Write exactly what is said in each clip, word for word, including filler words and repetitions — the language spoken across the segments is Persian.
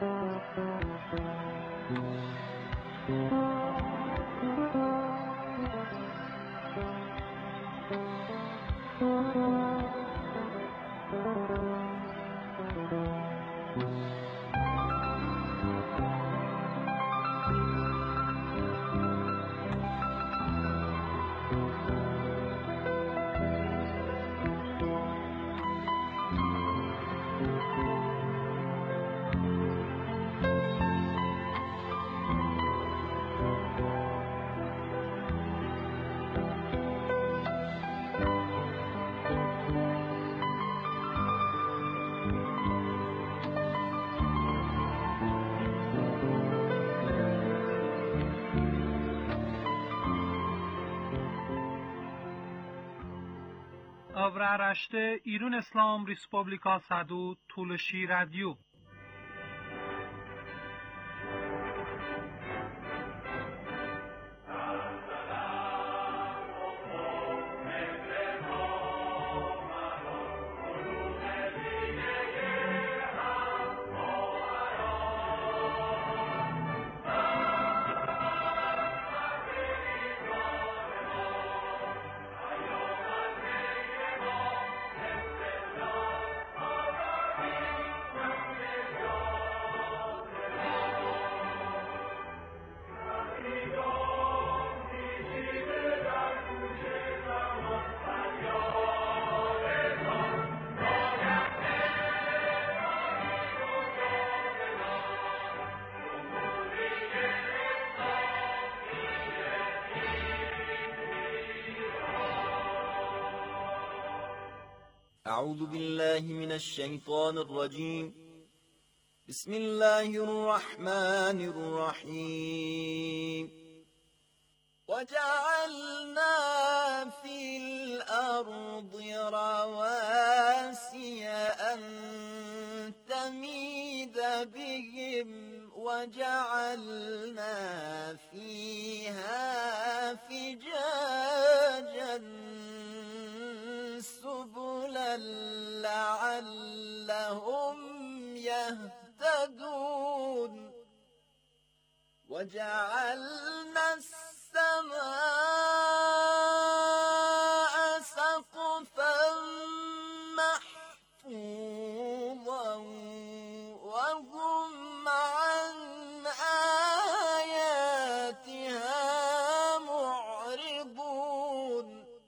Avraaraşte İrun İslam Respublika Sadu Tulshi Radio. أعوذ بالله من الشيطان الرجيم. بسم الله الرحمن الرحيم. وجعلنا في الأرض رواسي أن تميد بهم وجعلنا فيها فجاجا سبلا لعلهم يهتدون. وجعلنا السماء سقفا محفوظا وهم عن آياتها معرضون.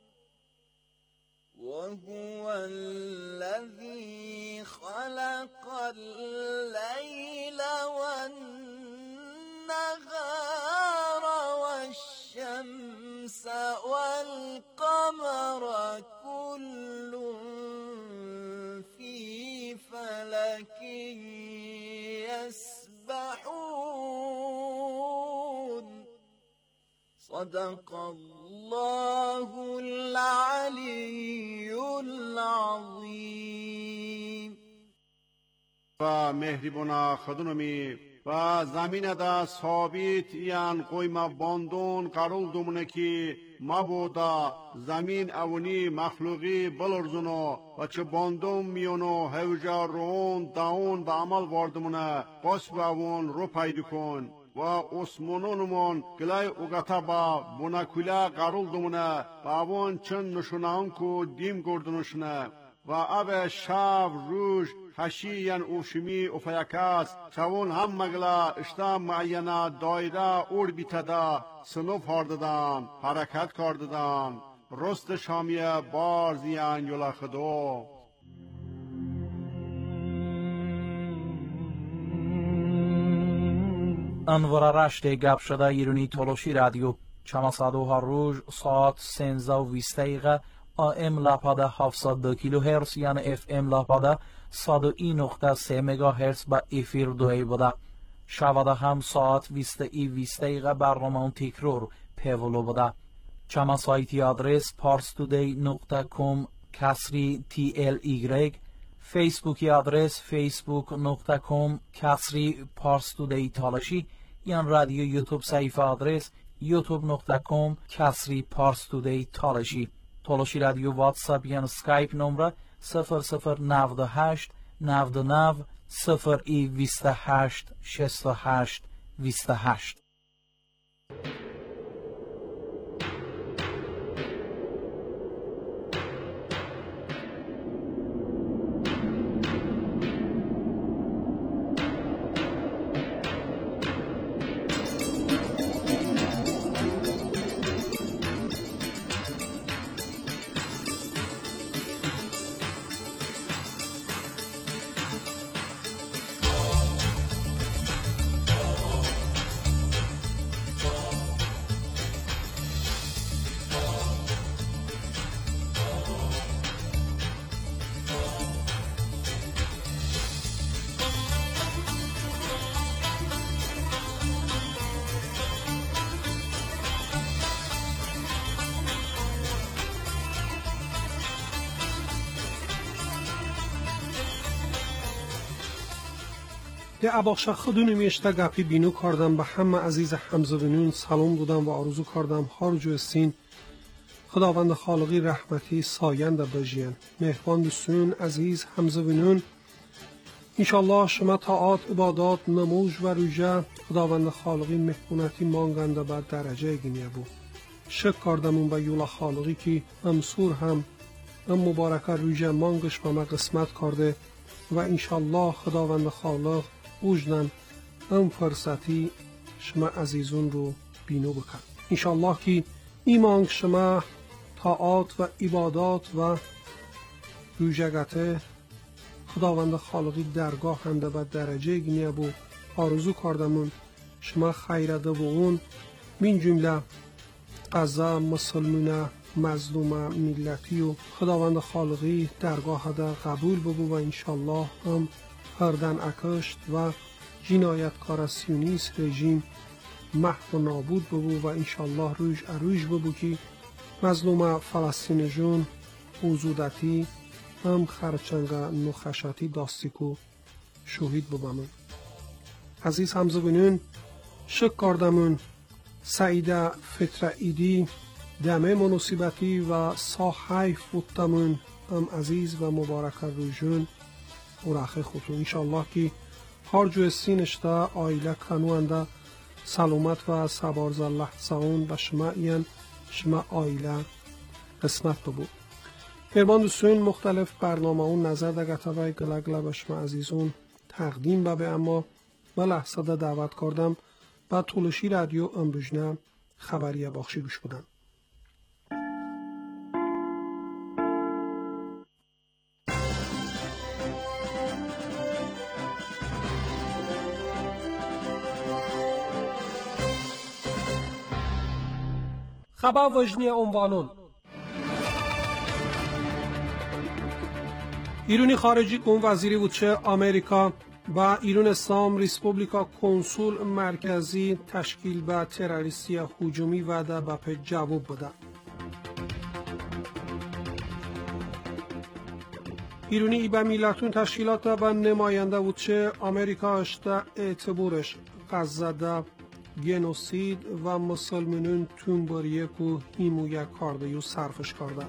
وهو الذي خلق الليل والنهار والشمس والقمر كل في فلك يسبحون. صدق الله العلی العظیم. و مهربانا خدونمی و زمین دا ثابت یان قویما باندون قرول دومونه کی مبودا زمین اونی مخلوقی بلرزونو و چه باندون میونو هوجا رون داون با عمل واردمونه قصب اون رو پیدا کن و اسمونونمون گلای اوگتا با بوناکولا قرول دومونه با اون چند نشونان کو دیم گردنشونه و اب شاب روش هشیان اوشمی افیاکاس چون هم مگلا اشتام معینا دایره اور بیتدا سنوف هارددان حرکت کرددان رست شامیه بار زیان یولا خدو. انوار رشته گپ شده ایرونی تولوشی رادیو چما صدوها روز ساعت سنزه و ویست دقیقه آم لپاده هفتصد و دو کیلو هرتز یعنی اف ام لپاده صد و یک نقطه سه مگا هرتز با افیر دوی بوده. شواده هم ساعت بیست ای بیست دقیقه برنامه تکرار پیولو بوده. چما سایتی آدرس parstoday نقطه com کسری تی ال ایگرگ، فیسبوکی آدرس facebook نقطه com کسری parstoday تالشی، یان رادیو یوتیوب صفحه آدرس youtube نقطه com کسری parstoday تالشی. تولوشی رادیو واتساپ یان سکایپ نمره صفر صفر نود و هشت نود و نه صفر ای بیست و هشت شصت و هشت بیست و هشت. ده اباخشا خودونی میشته گپی بینو کردم به همه عزیز حمزه بینون سلام دادم و آرزو کردم هارجو استین خداوند خالقی رحمتی ساینده بجین. مهربان دوستون عزیز حمزه بینون، انشالله شما طاعات عبادات نموز و روژه خداوند خالقی مهمونتی مانگنده به درجه گینیه بود. شک کردمون به یولا خالقی که امسور هم ام مبارکه روژه مانگش به ما قسمت کرده و انشالله خداوند خالق وجدن ام فرصتی شما عزیزون رو بینو بکن. انشالله که ایمان شما طاعات و عبادات و روژگته خداوند خالقی درگاه هنده به درجه گینیه بو. آرزو کردمون شما خیرده و اون من جمله قضا مسلمونه مظلومه ملتی و خداوند خالقی درگاه ده قبول ببو و انشالله هم هردن اکشت و جنایتکار سیونیست رژیم محو و نابود ببو و انشالله روش اروش ببو که مظلوم فلسطین جون وزودتی هم خرچنگ نخشاتی داستیکو شهید ببامون. عزیز حمزه بینون شک کردمون سعیده فتره ایدی دمه مناسبتی و صاحی فوتمون هم عزیز و مبارک روژون اوراخه خودتون. انشالله که هر جو سینشته آیله کنوانده سلامت و سبارز لحظه اون به شما این شما آیله قسمت ببود. مهربان دوستون مختلف برنامه اون نظر ده گتوه گلگله به شما عزیزون تقدیم ببه، اما به لحظه ده دعوت کردم به طولشی رادیو امروژنه خبری باخشی گوش بدن. خبر وجنی عنوانون: ایرانی خارجی کن وزیری وچه آمریکا با ایران اسلام ریسپوبلیکا کنسول مرکزی تشکیل به تروریستی هجومی وعده به پی جواب بده. ایرانی ای به میلتون تشکیلات و نماینده وچه آمریکا اشته اعتبارش غزه گنوسید و مسلمانان تونباریه که حمایت کرده و صرفش کرده.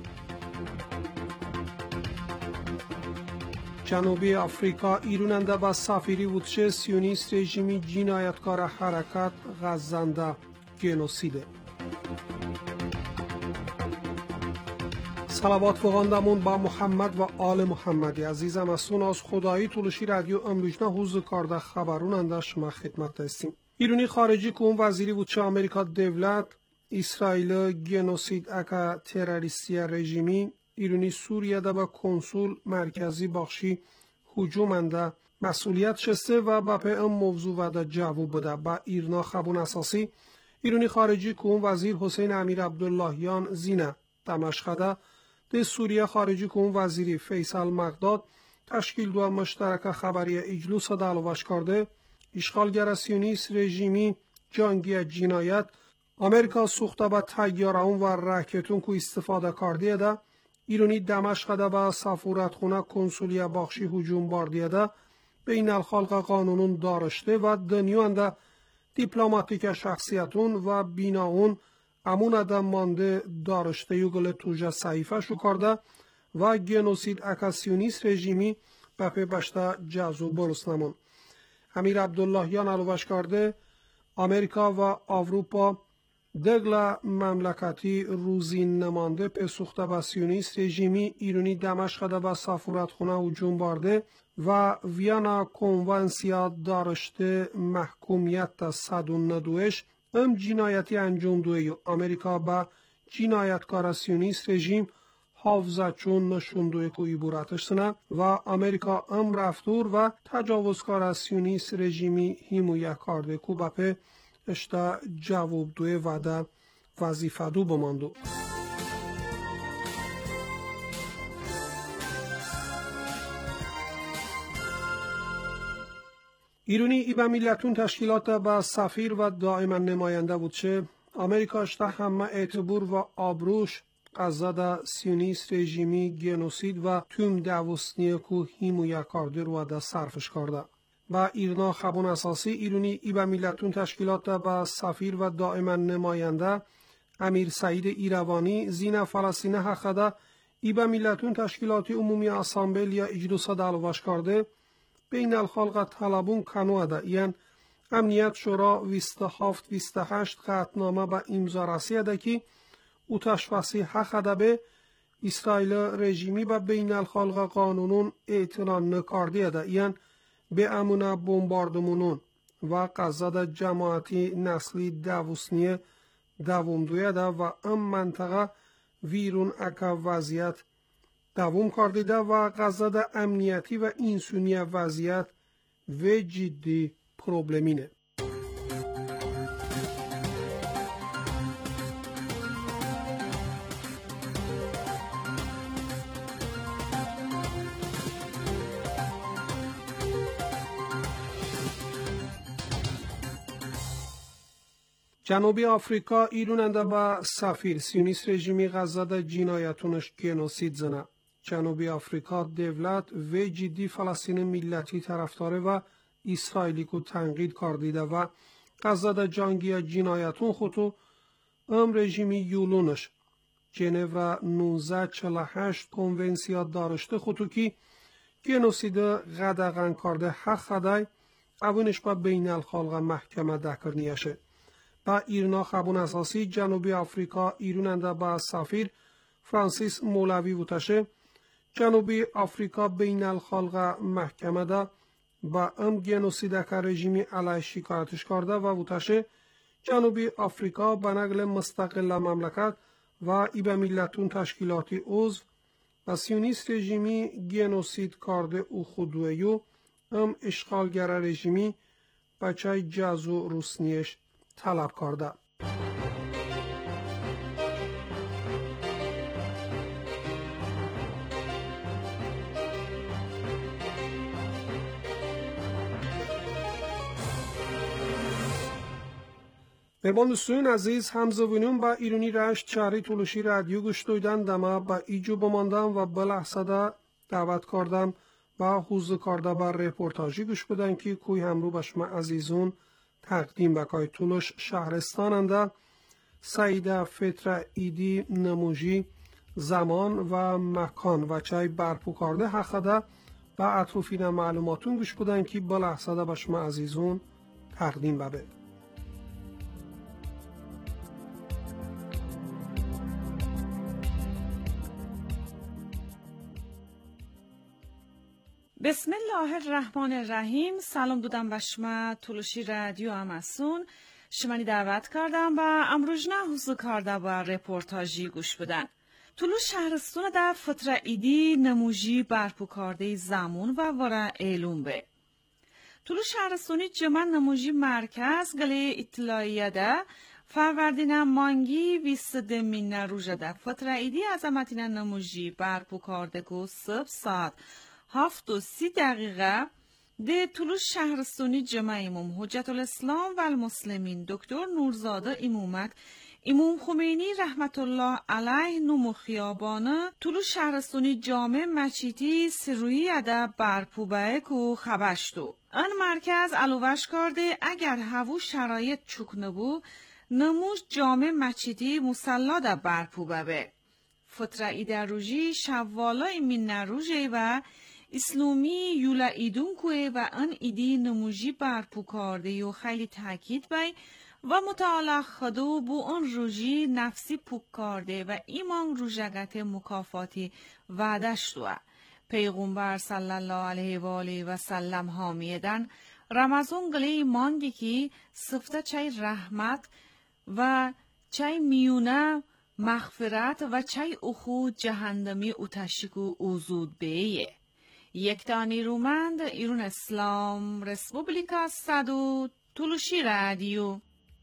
جنوبی آفریقا ایراننده با سفیری وچه سیونیست رژیمی جنایتکار حرکت غزنده گنوسیده. صلوات بخواندمون با محمد و آل محمدی. عزیزم از سون از خدایی طولشی رادیو امروژنا حوض کرده خبروننده شما خدمت دستیم. ایرانی خارجی که اون وزیری وچه آمریکا دولت اسرائیل گنوسید اکا تروریستی رژیمی ایرانی سوریه ده با کنسول مرکزی بخشی هجومنده مسئولیت شسته و با پی ام موضوع و ده جواب بده. با ایرنا خبون اساسی ایرانی خارجی که اون وزیر حسین امیر عبداللهیان زینه دمشقده ده سوریه خارجی که اون وزیری فیصل مقداد تشکیل دو مشترک خبری اجلوس دعوش کرده. اشغالگر سیونیست رژیمی جنگی جنایت آمریکا سوخته به طیاره‌ون و راکتون که استفاده کرده ده. ایرانی دمشق ده به سفارتخانه کنسولی بخشی هجوم باردیه ده. بین الخلق قانونون دارشته و دنیوانده دیپلماتیک شخصیتون و بیناون امون ده مانده دارشته یو گل توجه صحیفه شو کرده و گنوسید اکاسیونیست رژیمی بپی بشتا جازو برسنمون. امیر عبداللهیان الوشکارده امریکا و آوروپا دگلا مملکتی روزی نمانده پسوخته به سیونیست رژیمی ایرانی دمشق ده به سفارتخانه هجوم برده و ویانا کنوانسیا دارشته محکومیت صد و ندوش ام جنایتی انجام دوی امریکا به جنایتکار سیونیست رژیم حافظه چون نشوندوی که ایبورتش سنه و امریکا ام رفتور و تجاوزکار سیونیست رژیمی حمایت کرده که بپه اشتا جواب دوی وعده وظیفه دو بماندو. ایرانی ای به میلتون تشکیلات به سفیر و دائما نماینده بود چه امریکا اشتا همه اعتبار و آبروش قضا سیونیست رژیمی گنوسید و توم دوستنیه که حمایت کرده رو ده صرفش کرده. با ایرنا خبون اساسی ایرانی ای به میلتون تشکیلات به سفیر و دائما نماینده امیر سعید ایروانی زین فلسطین حقده ای به میلتون تشکیلات عمومی اسامبل یا اجلس دلواش کرده بین الخلق طلبون کنوه ده این امنیت شورا بیست و هفت بیست و هشت قطعنامه به امضا رسیده که او تشخیصی حقده به اسرائیل رژیمی به بین الخلق قانونون اعتنا نکرده ده این به امونه بمباردمونون و قضا جماعتی نسلی دوستنیه دوم دویه ده و ام منطقه ویرون اکا وضعیت دوم کرده ده و قضا امنیتی و انسانی وضعیت و جدی پروبلمینه. جنوبی آفریقا ایروننده با سفیر سیونیست رژیمی غزه ده جنایتونش گنوسید زنه. جنوبی آفریقا دولت و جدی فلسطین ملتی طرفداره و اسرائیلی کو تنقید کردیده و غزه ده جنگی جنایتون خودو ام رژیمی یولونش جنوا نوزده چهل و هشت کنونسیا دارشته خودو که گنوسید غدغن کرده حق خدای اونش با بین الخلق محکمه دکرنیشه. با ایرنا خبون اساسی جنوبی آفریقا ایروننده با سفیر فرانسیس مولوی وتشه جنوبی آفریقا بین الخلق محکمه ده با ام گنوسید که رژیمی علیه شکایتش کرده و وتشه جنوبی آفریقا به نقل مستقل مملکت و ای به میلتون تشکیلاتی عضو و سیونیست رژیمی گنوسید کرده او خودویو ام اشغالگر رژیمی بچه جزو روسنیش طلب کرده. مهمان عزیز همزوینون با ایرانی رشت شهری تولوشی رادیو گوش دویدن دما با ایجو بماندم و بلحظه دعوت کردم و حوزه کرده بر رپورتاجی گوش بدن که کوی همرو بشما عزیزون تقدیم بکای تولوش شهرستاننده سعیده فتره ایدی نموجی زمان و مکان و چای برپو کرده حقده و اطروفین معلوماتون گوش بدن که بلحظه بشما عزیزون تقدیم ببه. بسم الله الرحمن الرحیم. سلام دودم و شما تولوشی رادیو امسون شمانی دعوت کردم و امروجنا حضور کرده و رپورتاجی گوش بدن. تولوش شهرستون در فتره ایدی نموجی برپو کرده زمون و وره ایلون به. تولوش شهرستونی جمع نموجی مرکز گلی اطلاعیه ده فروردین مانگی بیست دمین روژه ده فتره ایدی عظمتین نموجی برپو کرده که صبح ساعت هفت و سی دقیقه ده تولوش شهرستونی جمع امام حجت الاسلام و المسلمین دکتر نورزاده امامک امام خمینی رحمت الله علیه نمو خیابانه تولوش شهرستونی جامع مچیتی سرویی اده برپوبه که خبشتو. ان مرکز علوش کرده اگر هوو شرایط چوک نبو نموش جامع مچیتی مسلا ده برپوبه به. فتره ایده روژی شوالا ایمین نروژه و اسلومی یولا ایدون کوه و ان ایدی نموجی برپو کرده و خیلی تاکید بای و متعالی خدو بو اون روژی نفسی پوک کرده و ایمان روژگت مکافاتی وعدش دوه. پیغمبر صلی الله علیه و آله و سلم حامیدن رمضان گلی مانگی که صفته چای رحمت و چای میونه مغفرت و چای اخو جهندمی اوتشکو اوزود بیه. یک تانی رومند ایرون اسلام رسپوبلیکا صدو تولوشی رادیو.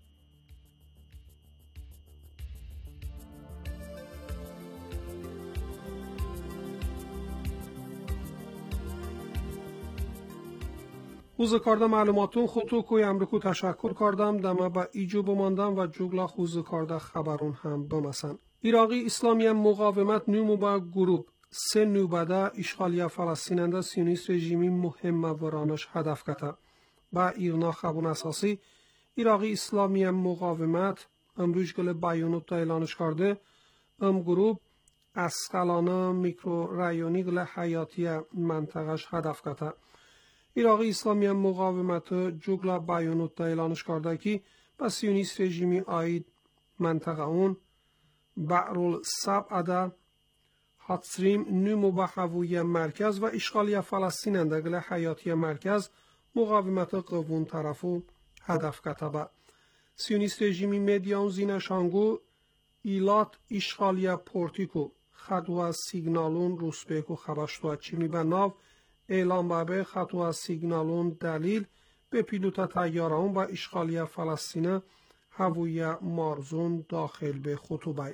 خوز کارده معلوماتون خودتو کوی امریکو تشکر کردم دمه با ایجو بماندم و جوگلا خوز کارده خبرون هم بمسن. ایراقی اسلامی مقاومت نومو با گروپ سه نوبده اشغالی فلسطیننده سیونیست رژیمی مهم ورانش هدف کته. با ایرنا خبون اساسی ایراقی اسلامی مقاومت امروز گل بیانوت اعلانش کرده ام گروپ اسقلانه میکرو رایونی گل حیاتی منطقش هدف کته. ایراقی اسلامی مقاومت جوگلا بیانوت اعلانش کرده که با سیونیست رژیمی آید منطقه اون بعرول سبعده حتسریم نمو به هووی مرکز و اشغالی فلسطین اندگل حیاتی مرکز مقاومت قوون طرفو هدف کتبه. سیونیست رژیمی مدیان زینشانگو ایلات اشغالی پورتیکو خطوه سیگنالون روسبیکو خبشتوه چیمی به ناو اعلام بابه خطوه سیگنالون دلیل به پیلوت تیاران و اشغالی فلسطین هووی مارزون داخل به خطوبه.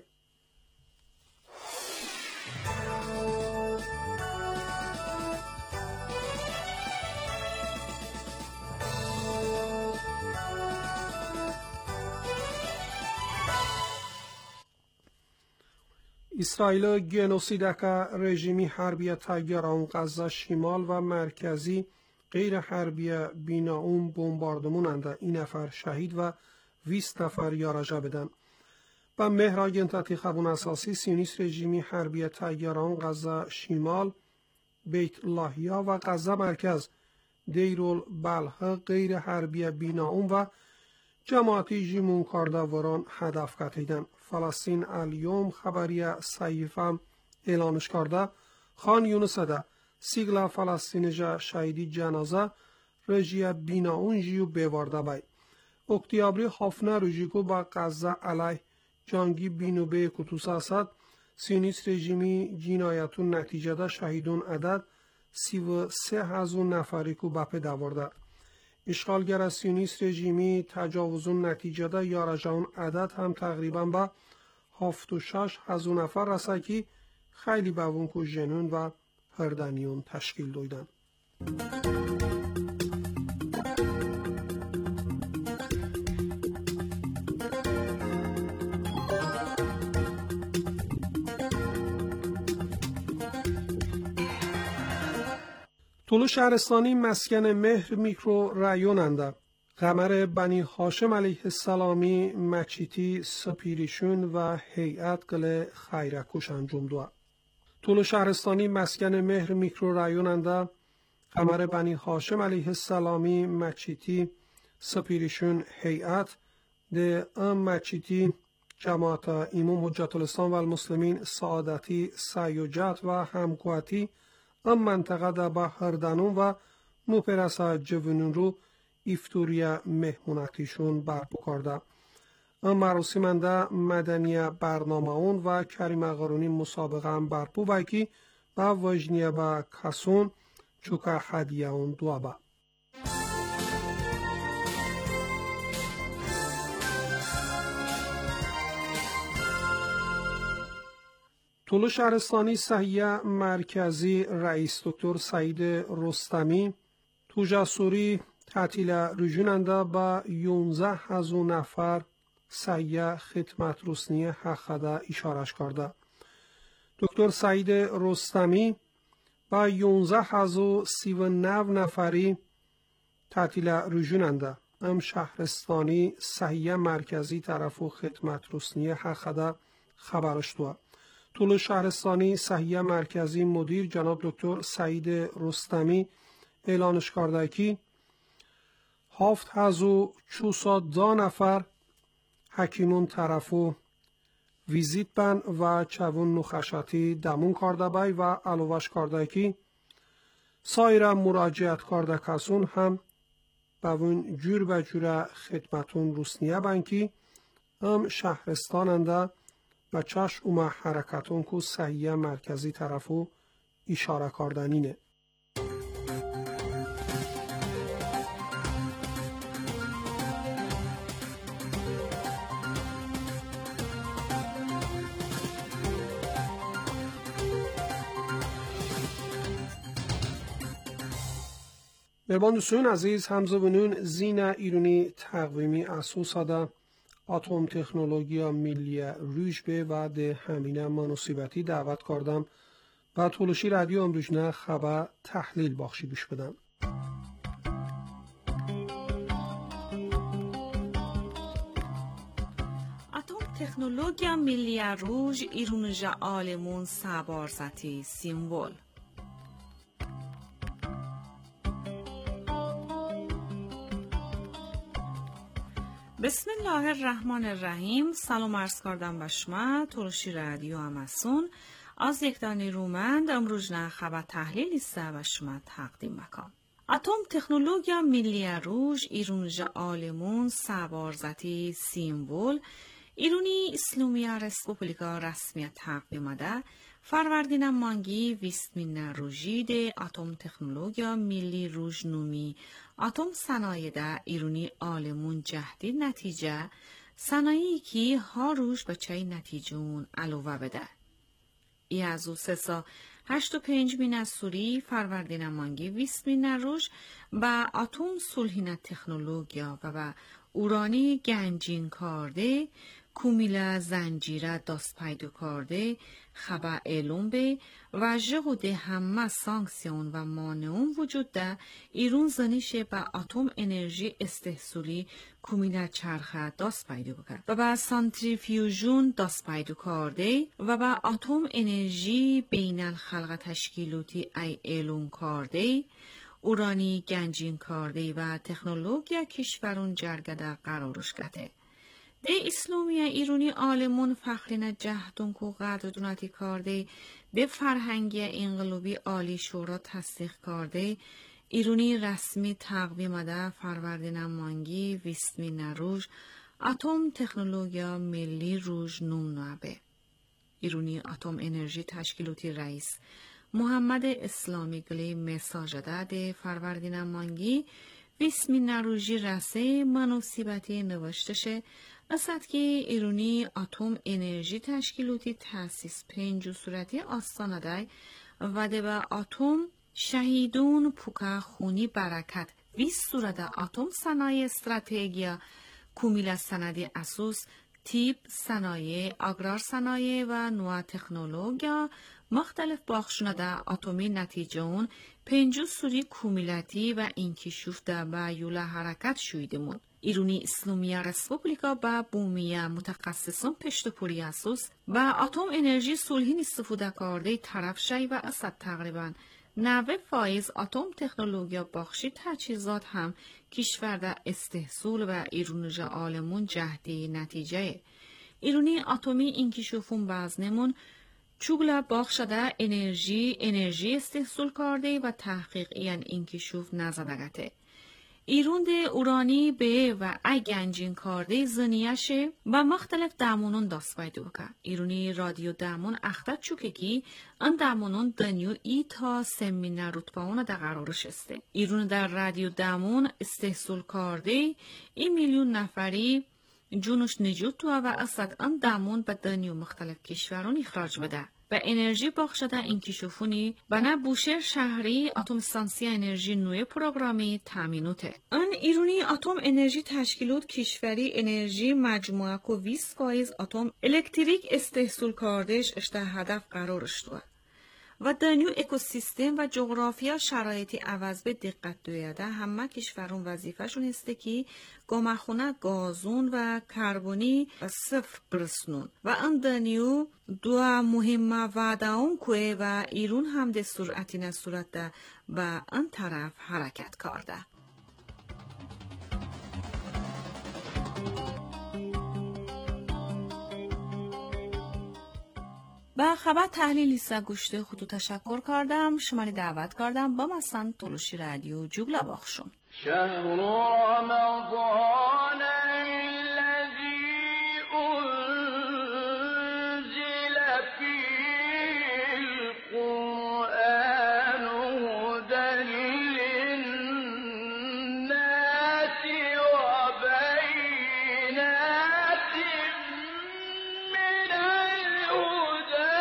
اسرائیل گنوسیدک رژیمی حربی تیاران غزه شمال و مرکزی غیر حربی بیناون بمباردمون انده این نفر شهید و بیست نفر یارجه بدن. با مهراگنتتی خبون اساسی سیونیست رژیمی حربی تیاران غزه شمال بیت لاهیا و غزه مرکز دیرول بلح غیر حربی بیناون و جماعتی جیمون کاردواران هدف کتیدن. فلسطین الیوم خبری صحیفم اعلانش کرده خان یونس ده سیگلا فلسطین جا شهیدی جنازه رژی بیناون جیو بیوارده بای. اکتیابری هفنه رژیکو با غزه علیه جانگی بینوبه کتوس اسد سیونیست رژیمی جنایتون نتیجه ده شهیدون عدد سی و سه هزون نفری کو بپه دوارده. اشغالگر سیونیست رژیمی تجاوزون نتیجه ده یارجان عدد هم تقریبا با هفت و شش هزون نفر رسه که خیلی باون کو جنون و هردنیون تشکیل دویدن. طولو شهرستانی مسکن مهر میکرو رایون انده. قمر بنی هاشم علیه السلامی مچیتی سپیریشون و هیئت گل خیرکوش انجام دوه. طولو شهرستانی مسکن مهر میکرو رایون انده. قمر بنی هاشم علیه السلامی مچیتی سپیریشون هیئت ده ام مچیتی جماعت امام حجت الاسلام و المسلمین سعادتی سیوجت و همکواتی ام منطقه دا با هردنون و نوپرسا جوونون رو ایفتوریا مهمونتیشون برپو کرده. ام مراسم دا مدنی برنامه اون و کریم اغارونی مسابقه هم برپو بایکی با وجنیه با کسون چوکا حدیه اون دوا با. طولو شهرستانی صحیح مرکزی رئیس دکتر سعید رستمی تو جسوری تعطیل رجوننده با یونزده هزار نفر صحیح خدمت رسنی حقده اشارش کرده. دکتر سعید رستمی با یونزده هزار سی و نه نفری تعطیل رجوننده ام شهرستانی صحیح مرکزی طرف و خدمت رسنی حقده خبرش دوه. طول شهرستانی صحیح مرکزی مدیر جناب دکتر سعید رستمی اعلانش کرده که هفت هزار و چهارصد نفر حکیمون طرفو ویزیت بن و چوون نخشاتی دمون کرده بای و علاوهش کرده که سایر مراجعت کرده کسون هم باون جور به جور خدمتون روسنیه بن که هم شهرستاننده و چش اومه حرکتون که صحیح مرکزی طرفو اشاره کردنینه. مهربان دوستان عزیز، همزبانون زین ایرانی تقویمی اساس ده اتم تکنولوژی ملی روش به بعد همین مناسبتی دعوت کردم و تولشی رادیو امروزنه خبر تحلیل بخشی گوش بدم. اتم تکنولوژی ملی روش ایرونجا آلمون سبارزتی سیمبول. بسم الله الرحمن الرحیم. سلام عرض کردم به شما تولشی رادیو امسون از یک دانی رومند امروزنه خبر تحلیل است و شما تقدیم میکنم. اتم تکنولوژی ملی روش ایرونجا آلمون سبارزتی سیمبول ایرونی اسلومیا رسپوبلیکا رسمی تقدیم ده فروردین مانگی ویستمین روژی ده اتم تکنولوژی ملی روش نومی اتم صنایع ده ایرونی آلمون جهدی نتیجه صنایعی که ها روش به چای نتیجون علاوه بده. ای از او سه سا هشت و پنج مین از سوری فروردین مانگی ویست مین روش با اتم سلحین تکنولوژیا و با اورانی گنجین کرده کومیلا زنجیره دست پیدا کرده خبر اعلام به و جهود همه سانکسیون و مانعون وجود ده ایرون زنیش با اتم انرژی استحصولی کومیلا چرخه دست پیدا بکرد و با سانتریفیوژون دست پیدا کرده و با اتم انرژی بین الخلق تشکیلاتی ای اعلام کرده اورانی گنجین کرده و تکنولوژیا کشورون جرگده قرارش گده. ده اسلامی ایرانی آلمون فخرین جهدون کو قدردونتی کرده ده فرهنگی انقلابی عالی شورا تصدیق کرده ایرانی رسمی تقویم ده فروردین مانگی ویستمین روش اتم تکنولوژی ملی روش نومنابه. ایرانی اتم انرژی تشکیلاتی رئیس محمد اسلامی گلی مساج ده فروردین مانگی ویستمین روژی رسه مناسبتی نوشتشه اصد که ایرانی اتم انرژی تشکیلاتی تأسیس پنج صورتی آستانه دای و ده به اتم شهیدون پوکا خونی برکت ویست صورت اتم صنایع استراتژیا کومیل سندی اساس تیپ صنایع اگرار صنایع و نوع تکنولوژیا مختلف باخشونه ده اتمی نتیجه اون پنج سوری کومیلاتی و انکشاف ده به یولا حرکت شویدمون. ایرانی اسلامی رسپوبلیکا با بومیه متخصصان پشتپوری اساس و اتم انرژی صلحین استفاده کرده طرف شای و اصد تقریبا نوه فایز اتم تکنولوژیا بخشی تجهیزات هم کشور در استحصول و ایرونجا آلمون جهدی نتیجه. ایرانی اتمی انکشافون بازنمون چوگلا باخشده انرژی انرژی استحصول کرده و تحقیق این انکشاف نزدگته. ایروند اورانی به و ای گنجین کرده زنیشه و مختلف دامونون دست پیدا بکن. ایرونی رادیو دامون اختر چوکه کی ان دامونون دنیو ای تا سمین رتبهونه در قرارش استه. ایرون در رادیو دامون استحصول کرده این میلیون نفری جونش نجوت تو و اصد ان دامون به دنیو مختلف کشورون اخراج بده. به انرژی بخشده انکشافونی بنا بوشهر شهری اتم استانسیا انرژی نوی پروگرامی تامینوته. ان ایرونی اتم انرژی تشکیلات کشوری انرژی مجموعه کو بیست فایز اتم الکتریک استحصول کردش اشته هدف قرارش داد. و دنیو اکوسیستم و جغرافیا شرایطی عوض به دقت دویده همه کشورون وظیفهشون هسته که گامخونه گازون و کربونی و صفر برسنون و ان دنیو دو مهم وعده اون کوه و ایرون هم ده سرعتی نصورت ده و ان طرف حرکت کرده. با خبر تحلیل لیسته گوشته خودو تشکر کردم. شماری دعوت کردم با مثلا تلوشی رادیو جوبلا باخشون. شهر رمضان الذي أنزل فيه القرآن هدى للناس وبينات من الهدى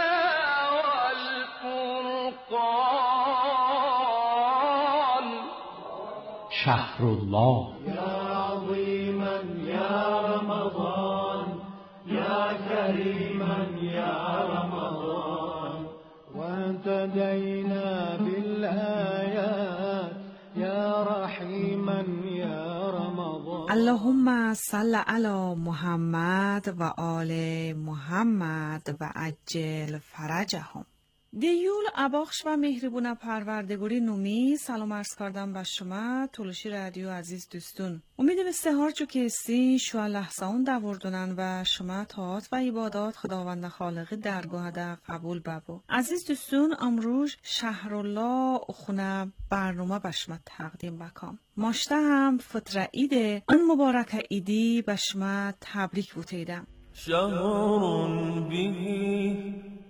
والفرقان. شهر الله يا عظيما يا رمضان يا كريما يا رمضان واهتدينا بالآيات يا رحيما يا رمضان. اللهم صل على محمد و آل محمد و عجل فرجهم. دیول اباخش و مهربون پروردگاری نومی سلام عرض کردم به شما تلوشی رادیو عزیز دوستون. امیدم استهار جو که استی شو لحظه اون دوردونن و شما طاعت و عبادات خداوند خالق درگاه ده قبول ببو. عزیز دوستون امروز شهرالله خونه برنامه به شما تقدیم بکام. ماشته هم فطر ایده ان مبارک ایدی به شما تبریک بوتیدم. شهر به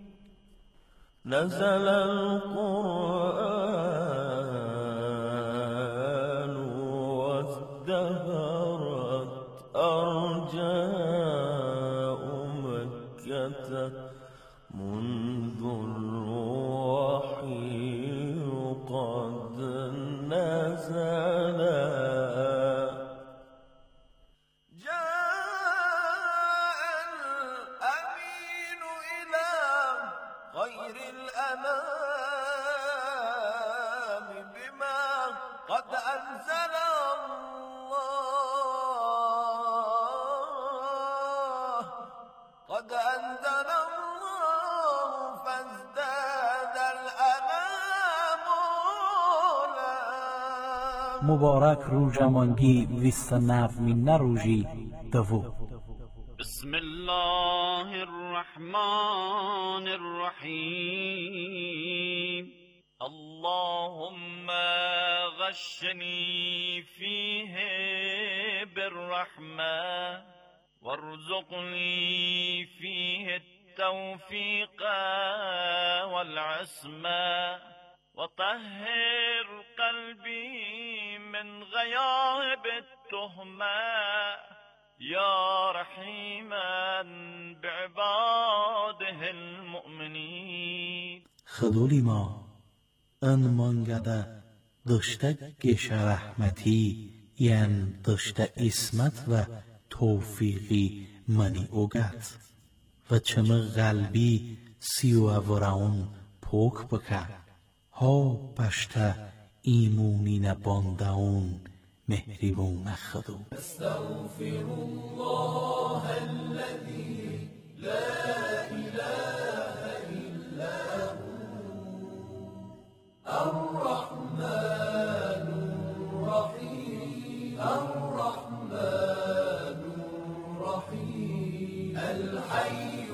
نزل القرآن وازدهرت أرجاء مكة منذ الوحي قد نزل. خير الأنام بما قد أنزل الله قد أنزل الله فازداد الأنام مبارک روزمانگی ویست نومین روزی دوو. بسم الله الرحمن الرحيم. اللهم غشني فيه بالرحمة وارزقني فيه التوفيق والعصمة وطهر قلبي من غياب التهمة يا رحيما بعباده المؤمنين. خدولی ما ان مانگده داشته گش رحمتی ین داشته اسمت و توفیقی منی اوگت و چمه قلبی سیو وراون پوک بکر ها پشته ایمونی نباندهون مهربون خدو. استغفر الله الذي لا إله إلا هو الرحمن الرحيم الرحمن الرحيم الحي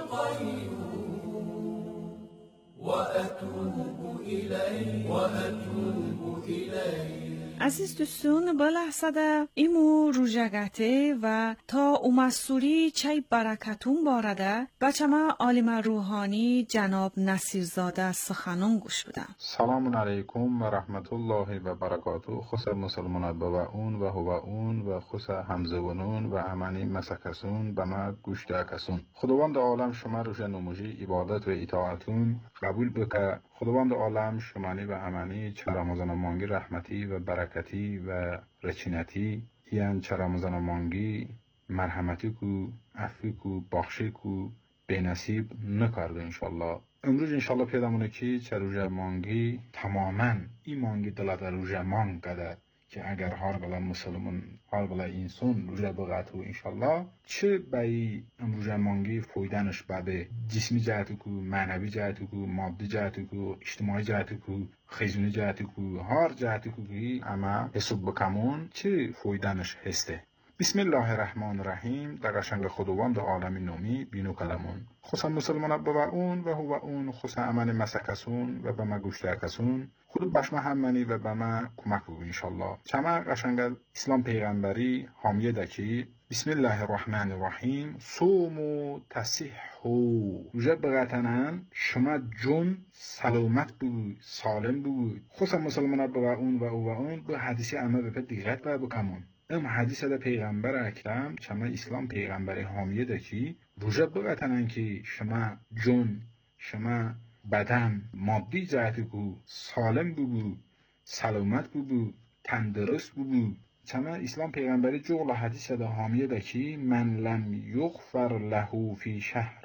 القيوم وأتوب إليه وأتوب إليه. عزیز دوستون با لحظه ایمو روژگته و تا اومسوری چای برکتون بارده بچه ما عالم روحانی جناب نصیرزاده سخنون گوش بدم. سلام علیکم و رحمت الله و برکاته. خص مسلمان با اون و هو اون و خص همزه و نون و همانی مسکسون به ما گوش کسون. خداوند عالم شما روش نموجی عبادت و اطاعتون قبول بکه. خداوند عالم شمانی و همانی چه رمضان مانگی رحمتی و برکتی و رچینتی یعن چه رمضان مانگی مرحمتی کو عفوی کو بخشی کو بنصیب نکرده انشالله. امروز انشالله پیدامونه که چه روژه مانگی تماما این مانگی دلت روژه مانگ قدر که اگر هر بلا مسلمان هر بلا انسان روژه بغت و انشالله چه بایی روژه مانگی فویدنش به جسمی جهت کو، معنوی جهت کو، مادی جهت کو، اجتماعی جهت کو، خیزونی جهت کو، هر جهت کو که اما حساب بکمون چه فویدنش هسته. بسم الله الرحمن الرحیم. در قشنگ خداوند عالم نامی بینو کلمون خصا مسلمان با اون و هو اون خصا امن مسکسون و به ما گوشته کسون خود بشمه هممنی و به ما کمک بگو انشالله. چما قشنگ اسلام پیغمبری حامیه دکی بسم الله الرحمن الرحیم صومو تصحو روژه بغتنن شما جون سلامت بود سالم بود. خصا مسلمان با اون و او و اون به حدیثی امه به دیگرت باید بکمون. ام حدیث ده پیغمبر اکرم چما اسلام پیغمبری حامیه ده کی روژه بغتنن که شما جون شما بدن مادی جهت کو سالم ببو سلامت ببو تندرست ببو. چما اسلام پیغمبری جغل حدیث ده حامیه ده کی من لم یغفر له فی شهر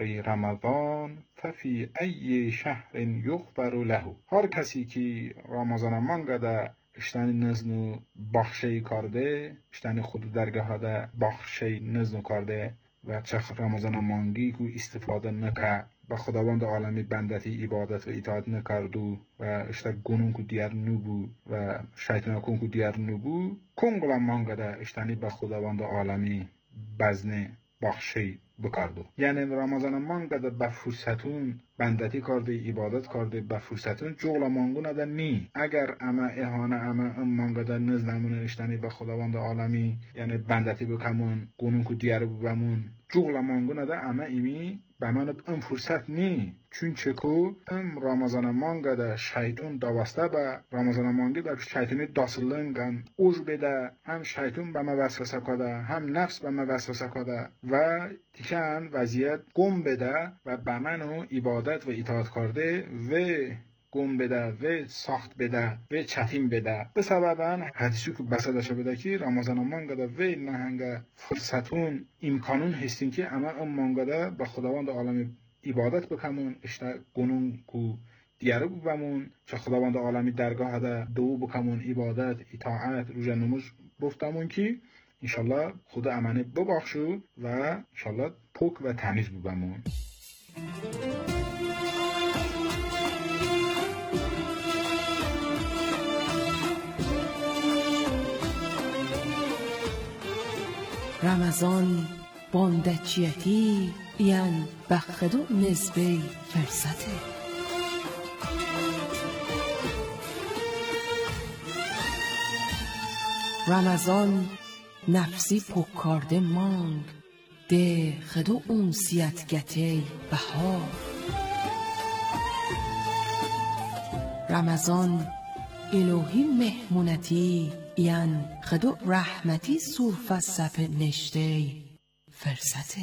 رمضان ففی ای شهر یغفر له. هر کسی که رمضان مانگده اشتانی نزنو بخشی کرده اشتانی خود درگاه ده بخشی نزنو کرده و چه رمضان مانگی کو استفاده نکه و خداوند عالمی بندتی عبادت و اطاعت نکردو و اشتا گنون کو دیار نبو و شیطان کن کو دیار نبو کنگلا مانگده اشتانی به خداوند عالمی بزنه بخشی بکردو. یعنی رمضان مانگده به فرصتون بندتی کرده عبادت کرده به فرصتون جغل مانگونه ده نی. اگر اما احانه اما ام مانگده نزدمونه اشتانی به خداوند عالمی یعنی بندتی بکمون گنون کو دیار ببمون جغل مانگونه ده اما ایمی به من ام فرصت نی. چون چکو ام رمضان مانگده شیطان دوسته به رمضان مانگی در شیطانی داسلنگن اوج بده هم شیطان به ما وسوسه کده هم نفس به ما وسوسه کده و تیکن وضعیت گم بده و به منو عبادت و اطاعت کرده و گم بده و ساخت بده و چتیم بده. به سببن حدیثی که بسدشه بده که رمضان مانگده و نهنگ فرصتون امکانون هستین که اما ام مانگده به خداوند عالمی عبادت بکمون اشتا گنون کو دیاره ببمون چه خداوند عالمی درگاه ده دو بکمون عبادت اطاعت روژه نماز بفتمون که انشالله خدا امنه ببخشو و انشالله پاک و تمیز ببمون. رمضان باندچیتی یان بخدو نزبی فرصته. رمضان نفسی پکارده مانگ ده خدو اونسیت گته بهار. رمضان الهی مهمونتی یان خدو رحمتی سورف سپ نشته فرصته.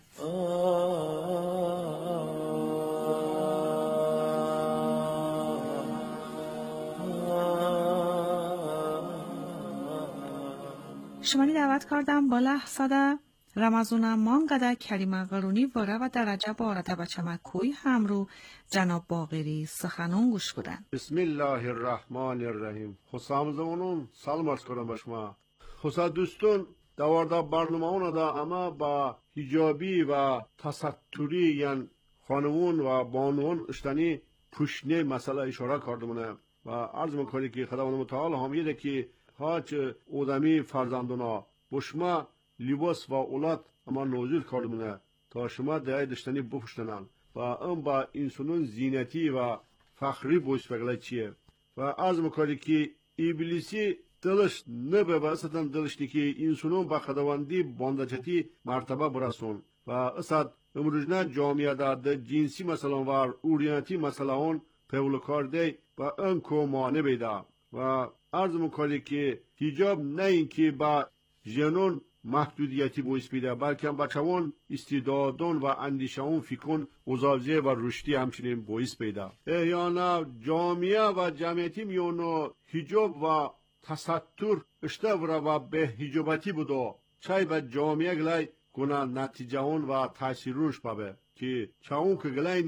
شمانی دعوت کردم با لحظه رمضان مانگده کلمه قرونی واره و درجه بارده بچه مکوی همرو جناب باقری سخنون گوش بودن. بسم الله الرحمن الرحیم. خسام زمانون سلام عرض کنم به شما. خسا دوستون دوارده برنامه اون دا اما با حجابی و تستوری یعنی خانمون و بانوان اشتانی پوشنه مسئله اشاره کردمونه و عرض میکنی که خداوند متعال حامیده که هاچ آدمی فرزندونا با شما لباس و اولاد اما نازل کردمونه تا شما دعای دشتنی بپوشتنن و ام با انسانون زینتی و فخری بوش بگله چیه و عرض میکنی که ابلیسی دلش نبه بستن دلشتی که انسانون با خداوندی باندچتی مرتبه برسون و اصد امروزنه جامعه در جنسی مثلا و اورینتی مثلا اون پول کرده و انکو مانه بیده و عرض میکنی که حجاب نه اینکه با جنون محدودیتی باعث بیده بلکه بچه‌ون استعدادون و اندیشه‌ون فکرون اوزازه و رشدی همچنین باعث بیده. احیانا جامعه و جمعیتی میونو حجاب و تستر اشتور و به حجابتی بودو چای به جامعه گلای گناه نتیجه اون و تاثیرونش بابه که چاون که گلاینی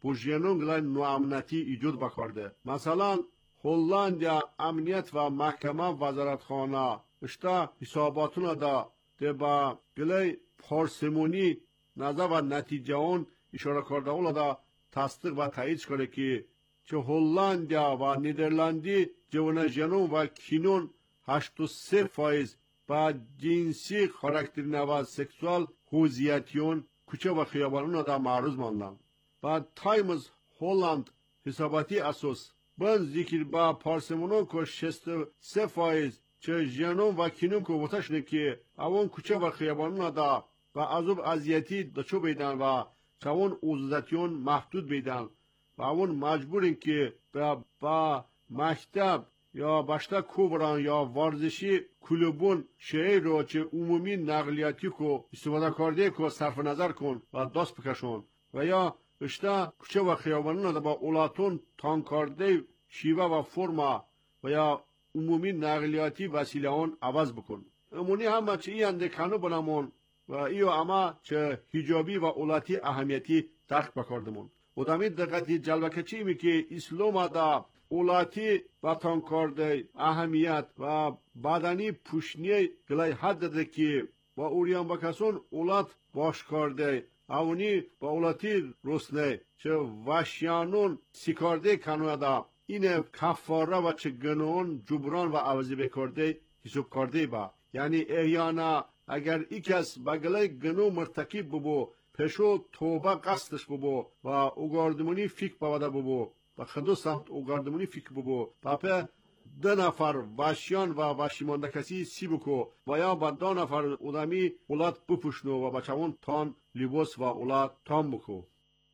بوجینون گلای نوامنتی ایجاد بکرده. مثلا هلندیا امنیت و محکمه وزارتخانه اشتا حساباتون دا ده با گلای پارسمونی نظر و نتیجه اون اشاره کرده اولا دا تصدیق و تایید کرده که چه هلندیا و نیدرلندی جوان جنون و کینون هشت و سه فایز با جنسی خاراکتر نواز سکسوال هوزیتیون کوچه و خیابانون دا معروض ماندن. با تایمز هلند حساباتی اساس بن ذکر با پارسمونون که شست و سه فایز چه جنون و کینون که وطشنه که اون کوچه و خیابانون دا و عذاب ازیتی دچو بیدن و چون اوزدتیون محدود بیدن و اون مجبورین که با, با مکتب یا باشتا کوبران یا ورزشی کلوبون شهر رو چه عمومی نقلیاتی کو استفاده کرده کو صرف نظر کن و دست بکشون و یا اشتا کوچه و خیابانون با اولاتون تان کرده شیوه و فرما و یا عمومی نقلیاتی وسیله اون عوض بکن. امونی هم چه ای انده کنو بنامون و ایو اما چه حجابی و اولاتی اهمیتی ترک بکردمون. و دمی دقیقی جلوه چی می که اسلام دا اولاتی و تان کرده اهمیت و بدنی پوشنی گلای حد داده که با اوریان بکسون اولات باش کرده اونی با اولاتی رسنه چه وشیانون سیکارده کنوه دا این کفاره و چه گنون جبران و عوضی بکرده حساب کرده با یعنی احیانا اگر ای کس بگله گنو مرتکب ببو پشو توبه قصدش ببو و اوگاردمونی فکر بوده ببو و خدو سمت اوگاردمونی فکر ببو پاپه دو نفر وشیان و وشیمانده کسی سی بکو و یا با دو نفر اودمی اولاد بپوشنو و بچهون تان لباس و اولاد تان بکو.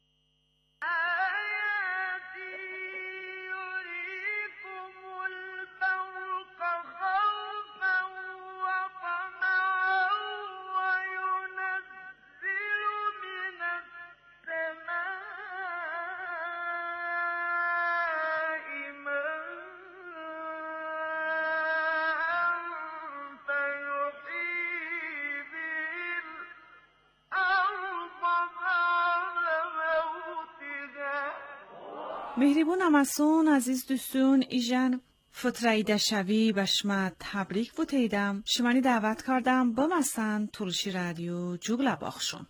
مهربون امسون عزیز دوستون ایجن فتره شوی به شما تبریک بوتیدم شمانی دعوت کردم بمستن تولشی رادیو جوگلا باخشون.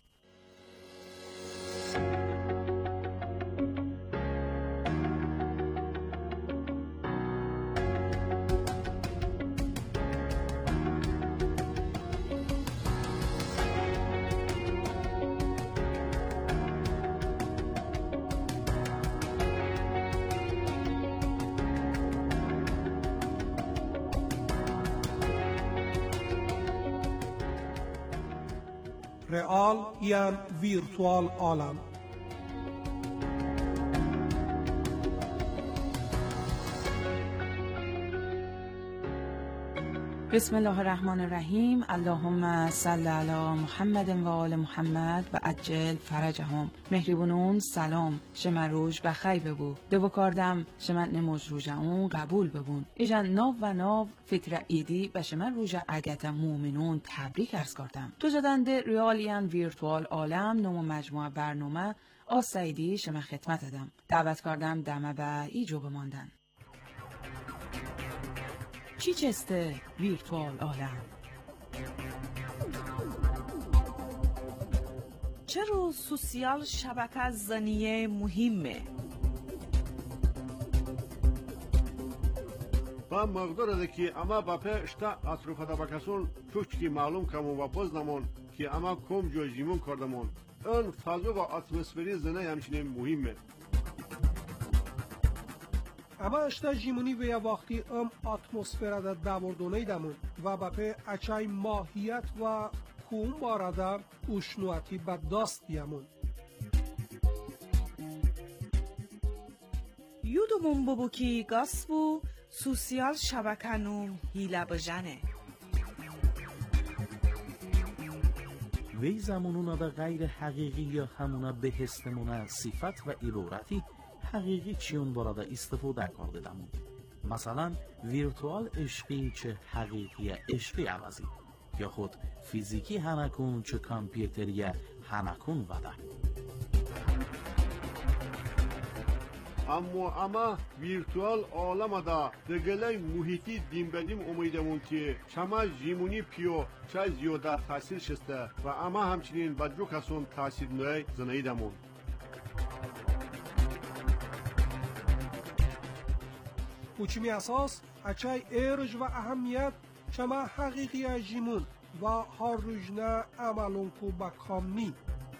رئال یا ویرتوال عالم. بسم الله الرحمن الرحیم. اللهم صل علی محمد و آل محمد و عجل فرجهم. مهربونون سلام شما روش بخیر ببو دو کاردم شما نموز روژ اون قبول ببون ایجان ناو و ناو فطر ایدی به شما روژ اگت مومنون تبریک ارز کردم. تو جدنده ریالیان ویرتوال عالم نمو مجموعه برنامه آسایدی شما خدمت دادم دعوت کردم دمه به ایجو بماندن. چی چسته ویرتوال عالم؟ چرا سوسیال شبکه زنیه مهمه؟ با مقدار ده که اما با په اشتا اطروفه ده بکسون چوچ که معلوم کمون و باز نمون که اما کم جو جیمون کردمون اون فضا و اتمسفری زنه همچنین مهمه. اما اشتا جیمونی و یا وقتی ام اتمسفر ده داوردونه دمون و با په اچای ماهیت و کون بارده اوشنواتی با داست دیمون. یودمون ببو که گاس بو سوسیال شبکنوم هیله بجنه. وی زمانونا دا غیر حقیقی یا همونا به هستمونا صفت و ایرورتی حقیقی چیون بارادا استفاده کرده دمون. مثلا ویرتوال عشقی چه حقیقی عشقی عوضی یا خود فیزیکی همکون چه کامپیوتری همکون وده. اما اما ویرتوال عالم دا دگلای محیطی دیم بدیم امیدمون که چما جیمونی پیو چای زیاده تاثیر شسته و اما همچنین بدجو کسون تاثیر نوی زنایدمون. بوچمی اساس اچای ارج و اهمیت چما حقیقی جیمون و هر روزنه عملون کو با کامی.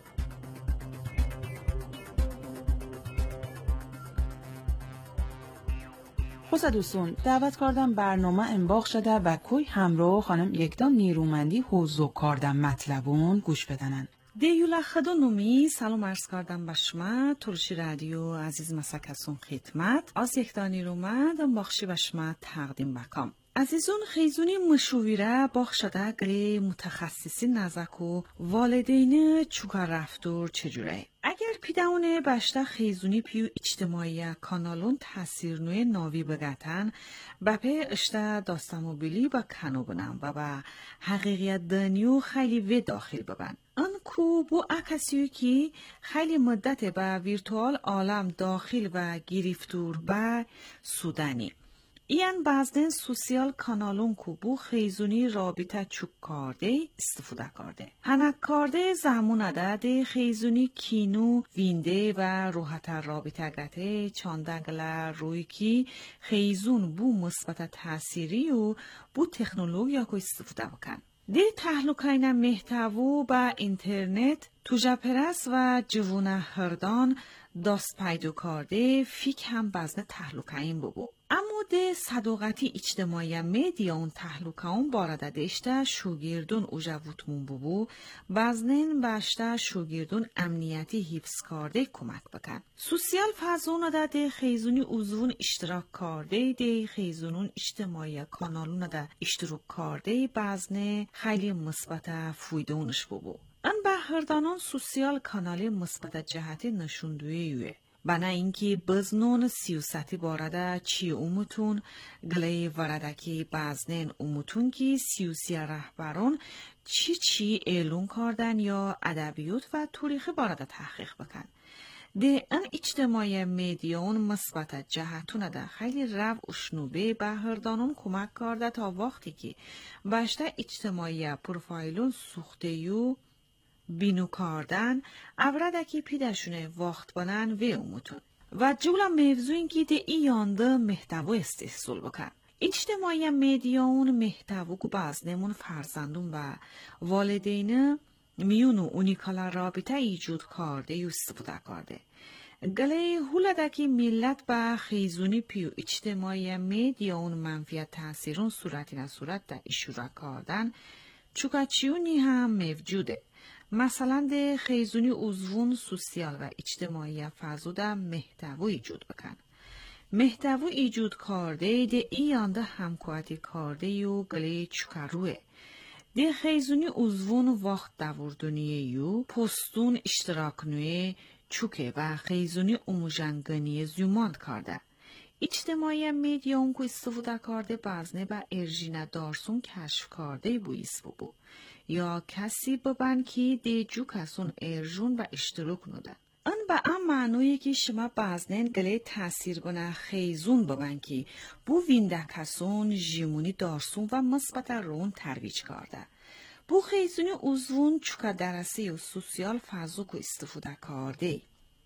خوزا دوستون دعوت کردم برنامه انباخ شده و کوی همراه خانم یکتا نیرومندی حوزو کردم مطلبون گوش بدنن. دیولا خدونومی سلام عرض کردم به شما ترشی رادیو عزیز مسکسون خدمت از یکتا نیرومند بخشی به شما تقدیم بکم. عزیزون خیزونی مشویره باخشده گلی متخصصی نزک و والدین چوکا رفتور چجوره؟ اگر پیداونه بشته خیزونی پیو اجتماعی کانالون تاثیر نوی ناوی بگتن بپی اشته داستمو بیلی با کنو بنم و با حقیقیت دنیو خیلی وی داخل ببن. ان کو بو اکسیو کی خیلی مدت با ویرتوال عالم داخل و گریفتور با سودانی. این بعضن سوسیال کانالون کو بو خیزونی رابطه چوک کرده استفاده کرده. هنک کرده زمون ده خیزونی کینو وینده و روحت رابطه گته چاندگل روی کی خیزون بو مثبت تأثیری و بو تکنولوژیا کو استفاده بکن. دی تحلوکین محتوا با اینترنت توجه پرس و جوونه هردان داست پیدا کرده فیک هم بزن تحلوکین ببو. اما ده صداقتی اجتماعی میدیا اون تحلوکه اون بارده دشته شوگیردون اوجه وطمون ببو بزنین بشته شوگیردون امنیتی حفظ کرده کمک بکن. سوسیال فازون ده ده خیزونی اوزون اشتراک کرده ده خیزونون اجتماعی کانالون ده اشتراک کرده بزنه خیلی مثبت فویدونش ببو. ان بهردانان سوسیال کانالی مثبت جهتی نشوندوی یوه. بنا اینکه بزنون سیاستی بارده چی اومتون گلی ورده که بزنین اومتون که سیاسی رهبران چی چی اعلون کردن یا ادبیات و تاریخ بارده تحقیق بکن. ده ان اجتماعی میدیون مثبت جهتون ده خیلی رو اشنوبه بهردانون کمک کرده تا وقتی که بشته اجتماعی پروفایلون سوخته یو بینو کردن اوردکی پیدشونه وقت بانن و اومتون و جولا موضوع اینکه ده ای یانده محتوا استحصول بکن. اجتماعی میدیون محتوا که بازنمون فرزندون و والدین میونو اونیکالا رابطه ایجود کرده و استفاده کرده. گله هولدکی ملت با خیزونی پیو اجتماعی میدیون منفیت تاثیرون صورتی نه صورت ده اشاره کردن چوکاچیونی هم موجوده. مثلا ده خیزونی عضوون سوسیال و اجتماعی فضوده محتوا ایجود بکن. محتوا ایجود کرده ده ایانده همکواتی کرده یو گلی چکروه. ده خیزونی عضوون وقت دوردونیه یو پستون اشتراک نوی چوکه و خیزونی اموجنگنی زیوماند کرده. اجتماعی میدیون که استفاده کرده بازنه با ارژینه دارسون کشف کرده بویس ببو. یا کسی ببن که دیجو کسون ارژون و اشتراک نودن. ان با ام معنویه که شما بازنین گله تاثیر گناه خیزون ببن که بو وینده کسون جیمونی دارسون و مثبت رون ترویج کرده. بو خیزونی عضوون چوکا درسی و سوسیال فازو که استفاده کرده.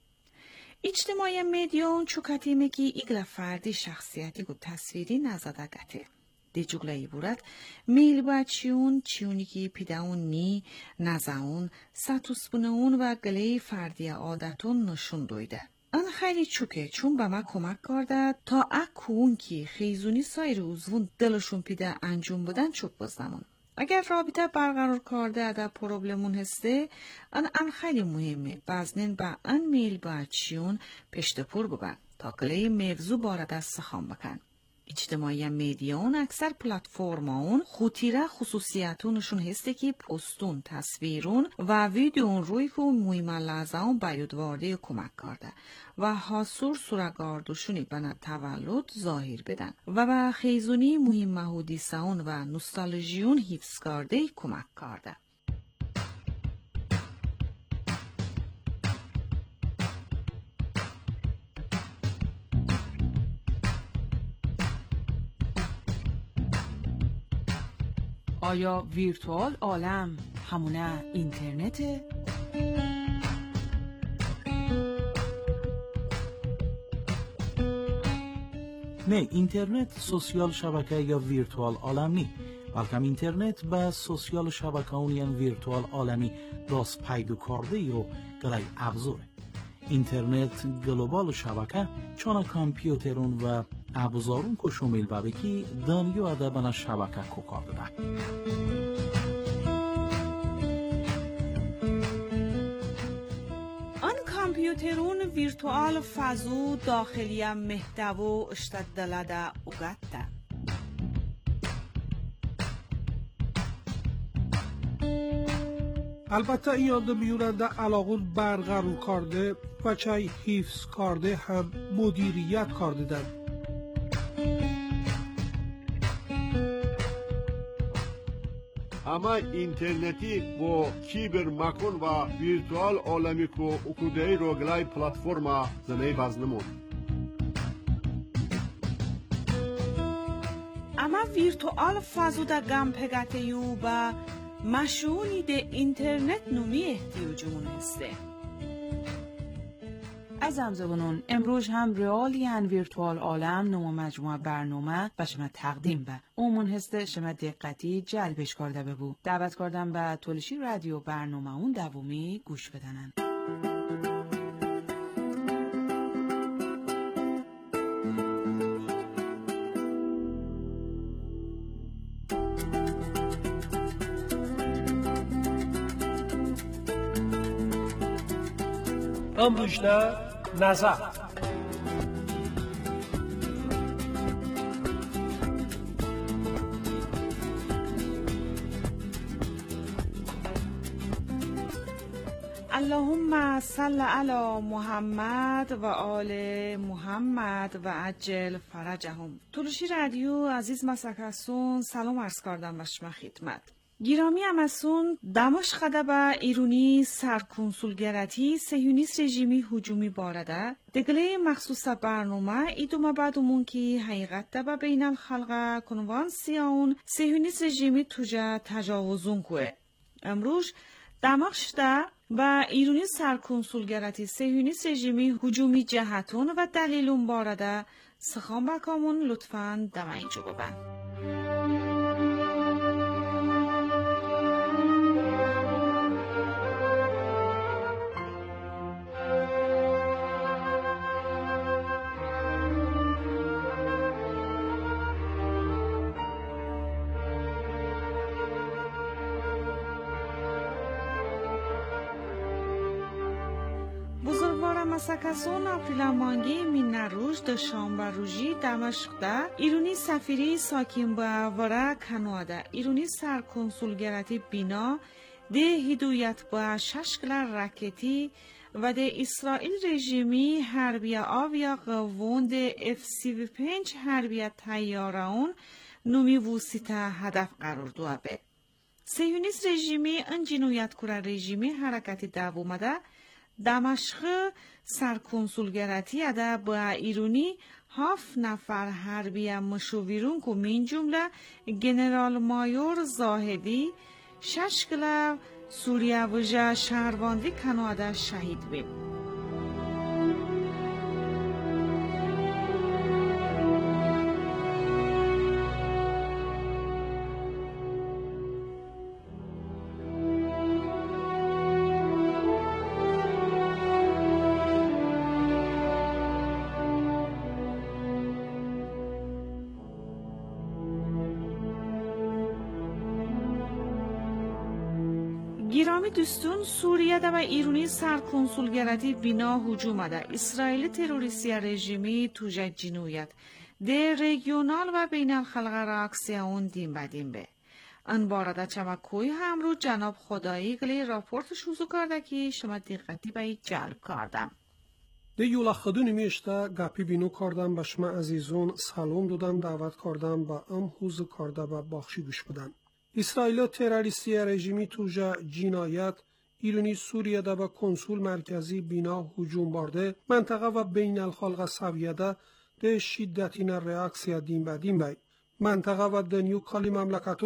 اجتماعی میدیون چوکاتیمه که ایگل فردی شخصیتی که تصویری نزده گته. دی جوگلایی بورد میل با چیون چیونی که پیداون نی نزاون ساتوس بونون و گله فردی عادتون نشون دویده. ان خیلی چوکه چون به ما کمک کرده تا اکون که خیزونی سایر عضوون دلشون پیده انجام بدن چوب بزنمون. اگر رابطه برقرار کرده در پروبلمون هسته ان ان خیلی مهمه بازنین با ان میل با چیون پشت پر ببن تا گله موضوع بارد از سخام بکن. اجتماعی میدیون اکثر پلتفرماون خوتیره خصوصیتونشون هسته که پستون تصویرون و ویدیون روی که مهمه لازم بیادوارده کمک کرده و حاصور سرگاردوشونی بنا تولد ظاهر بدن و به خیزونی مهمه حدیثون و نوستالژیون حفظ کرده کمک کرده. آیا ویرتوال عالم همونه اینترنته؟ نه، اینترنت سوسیال شبکه یا ویرتوال عالم نی، بلکه اینترنت به سوسیال شبکه اون یا ویرتوال عالمی راست پیدو کرده و گلای ابزوره. اینترنت گلوبال شبکه چون کامپیوترون و ابزارون که شامل بابه که دنیا ادبنا شبکه کو کرده ده. کامپیوترون ویرتوال فضو داخلی محتوا اشتدلده اوگده. البته این یاد بیورنده علاقه برقرار کرده و چای حفظ کرده هم مدیریت کرده دن. اما اینترنتی با کیبر مکان و ویرتوال عالمی کو اکودهی روگلای پلاتفورما زنه بازنمون. اما ویرتوال فضو دا گم پگته یو با مشونی ده اینترنت نومی احتیاجمون هسته. از همزبانون امروز هم ریالی ان ویرتوال عالم نمو مجموعه برنامه و شما تقدیم به اومون هسته شما دقتی جلبش کرده ببو دعوت کردم به تولشی رادیو برنامه اون دومی گوش بدنن. امروزنا نظر اللهم صل علی محمد و آل محمد و عجل فرجهم. تولشی رادیو عزیز مسکسون سلام عرض کردم و شما خدمت. گیرامی امسون دمشق به ایرونی سرکنسولگرتی سهیونیست رژیمی هجومی بارده دگله مخصوص برنامه ایدوما بعدمون که حقیقت ده به بین الخلق کنوانسیون سهیونیست رژیمی توجه تجاوزون که امروز دمشق ده و ایرونی سرکنسولگرتی سهیونیست رژیمی هجومی جهتون و دلیلون بارده سخان بکامون لطفاً دمه اینجا ببن. مسکسون اپریل مانگی من روز د شنبه روزی دمشق ده ایرونی سفیری ساکن به وره کنواده ایرونی سرکنسولگرتی بینا ده هدایت به ششکل راکتی و ده اسرائیل رژیمی حربی آویا قوون ده اف سی و پنج حربی تیارون نومی وسیطه هدف قرار دوه به سیونیست رژیمی انجینویت کره رژیمی حرکتی دوامده دمشق سرکنسولگرتی اده با ایرونی هفت نفر حربی مشاورون که من جمله گنرال مایور زاهدی شش کلا سوریه وجه شهرواندی کنواده شهید بیم. گیرامی دوستون سوریه ده و ایرونی سرکنسولگرتی بینا هجوم ده اسرائیل تروریستی رژیمی توجه جنویت ده ریگیونال و بین الخلق راکسیون دیم بدیم به ان بارده چمکوی هم رو جناب خدایی گلی راپورت شوزو کرده که شما دقتی به جلب کردم. ده یولا خدونی میشته گپی بینو کردم به شما عزیزون سلام دادم دعوت کردم با ام حوزو کرده و بخشی گوش بدن. اسرائیل تروریستی رژیمی توجه جنایت ایرانی سوریه ده به کنسول مرکزی بینا هجوم برده منطقه و بین الخلق سویه ده شدتین ریاکسیا دیم بدیم بای منطقه و دنیو کالی مملکتون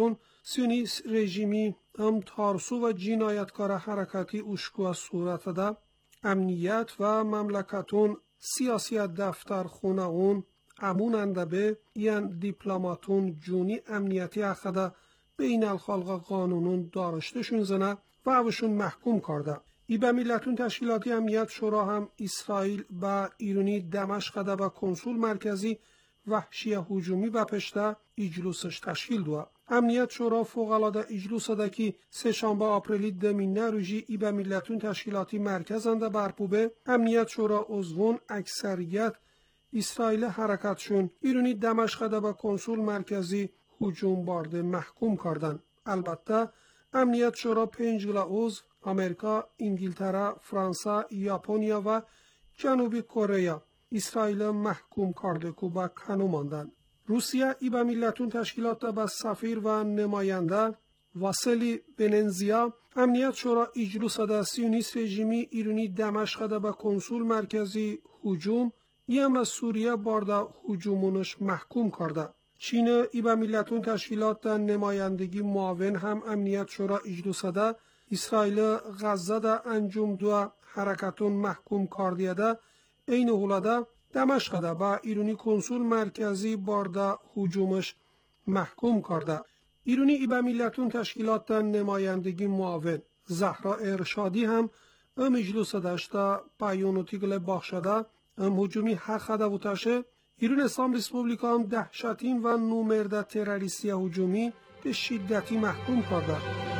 سیونیست رژیمی ام تارسو و جنایتکار حرکتی uşkuğa surətədə امنیت و مملکتون سیاسیت دفتر خونه اون اموننده به این دیپلماتون جونی امنیتی اخده بین الخلق قانونون دارشتشون زنه و اوشون محکوم کرده. ای به میلتون تشکیلاتی امنیت شورا هم اسرائیل با ایرانی دمشق ده و کنسول مرکزی وحشی هجومی و پشته اجلوسش تشکیل دوه. امنیت شورا فوق‌العاده اجلوس ده که سه شنبه آپریلی دمینه روژی ای به میلتون تشکیلاتی مرکزنده برپوبه امنیت شورا عضوون اکثریت اسرائیل حرکتشون ایرانی دمشق ده و کنسول مرکزی هجوم بارده محکوم کردن. البته امنیت شورا پنج عضو آمریکا، انگلتره، فرانسه، ژاپنیا و جنوبی کره اسرائیل محکوم کرده که با کنو ماندن. روسیه ای به میلتون تشکیلات به سفیر و نماینده واسیلی بننزیا امنیت شورا اجلوس ده سیونیست رژیمی ایرانی دمشق ده به کنسول مرکزی هجوم یم سوریه بارده هجومونش محکوم کرده. چین ای به میلتون تشکیلات نمایندگی معاون هم امنیت شورا اجلوس ده اسرائیل غزه ده انجام دو حرکتون محکوم کردیه ده این حولاده دمشق ده با ایرانی کنسول مرکزی بارده هجومش محکوم کرده. ایرانی ای به میلتون تشکیلات نمایندگی معاون زهرا ارشادی هم ام اجلوس داشته پیونوتیگل باخشده ام هجومی حق ده و تشه ایران اسلام ریسپوبلیکا هم دهشتین و نومرده تروریستی هجومی به شدتی محکوم کرده.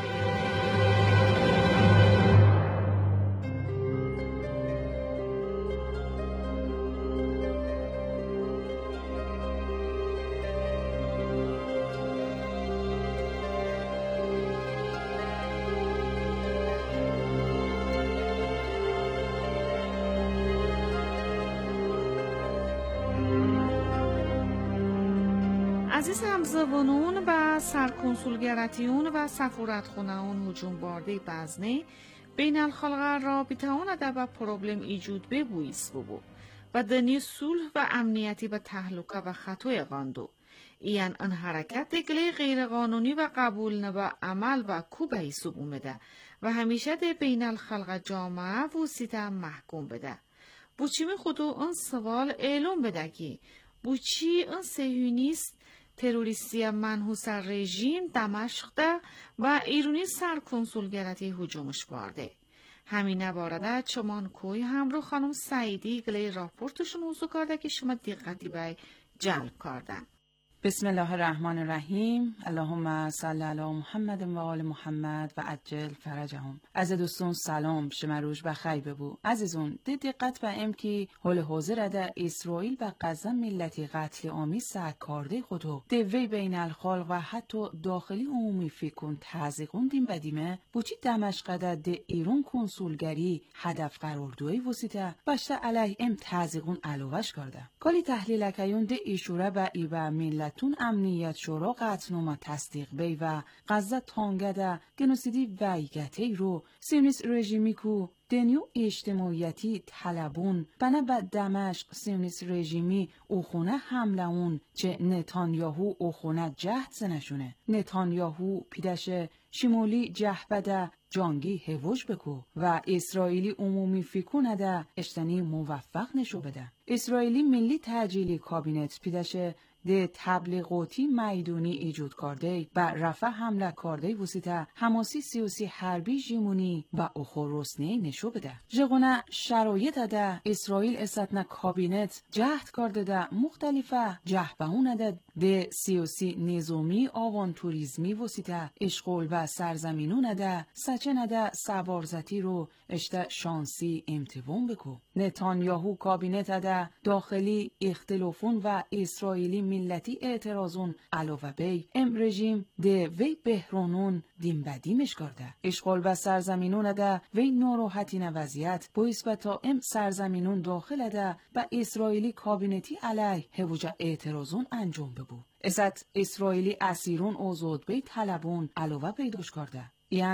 عزیز همزبانون و سرکنسولگراتیون و سفارتخونه‌ون هجوم بارده بزنه بین الخلق رابطه اون ده و پروبلم ایجود ببویست ببو و دنی صلح و امنیتی و تحلقه و خطوی غاندو این ان حرکت دگلی غیر قانونی و قبول نبا عمل و کوبه حساب اومده و همیشه ده بین الخلق جامعه وسیطه محکوم بده. بوچی می خودو اون سوال اعلام بده که بوچی اون سهیونیست تروریستی منحوس رژیم دمشق ده و ایرانی سرکنسولگراتی هجومش بارده. همین بارده چمان کوی همراه خانم سعیدی گلی راپورتشون موضوع کرده که شما دقتی به جلب کردن. بسم الله الرحمن الرحیم. اللهم صل علی محمد و آل محمد و عجل فرجهم. از دوستان سلام، شما روز بخیر ببو. عزیزون ده دقت به ام که حال حاضر ده اسرائیل و غزه ملتی قتل عامی سرکارده خودو ده وی بین الخلق و حتی داخلی عمومی فکرون تزیقون دیم بدیمه بوچی دمشق ده ده ایران کنسولگری هدف قرار دوی وسیطه بشته علیه ام تزیقون علاوش کرده. کالی تحلیل اکیون ده ایشوره و ای و ملت تون امنیت شورا قطعنامه تصدیق بی و غزه تانگده گنوسیدی ویگتی رو سیونیست رژیمی کو دنیو اجتماعیتی طلبون بنا به دمشق سیونیست رژیمی او خونه حمله اون چه نتانیاهو او خونه جهد زنشونه نتانیاهو پیدش شمولی جهبده جانگی هوش بکو و اسرائیلی عمومی فکر نده اشتنی موفق نشو بده. اسرائیلی ملی تجیلی کابینت پیدش ده تبلیغاتی میدونی ایجاد کرده و رفع حمله کرده وسیطه حماسی سیاسی حربی جیمونی و اخوروسنی نشو بده. جغونه شرایط ده اسرائیل استنا کابینت جهد کرده ده مختلفه جهبهونه ده ده سیاسی نظامی آوانتوریزمی وسیطه اشغال و سرزمینونه ده سچنه ده سوارزتی رو اشته شانسی امتوان بکو. نتانیاهو کابینت ده داخلی اختلافون و اسرائیلی ملتی اعتراضون علاوه بی ام رژیم ده وی بهرانون دیم بدیمش کرده. اشغال و سرزمینون ده وی ناراحتی وضعیت باعث به تا ام سرزمینون داخل ده و اسرائیلی کابینتی علیه هوجه اعتراضون انجام ببو. ازت اسرائیلی اسیرون آزاد بی طلبون علاوه پیداش کرده. یعنی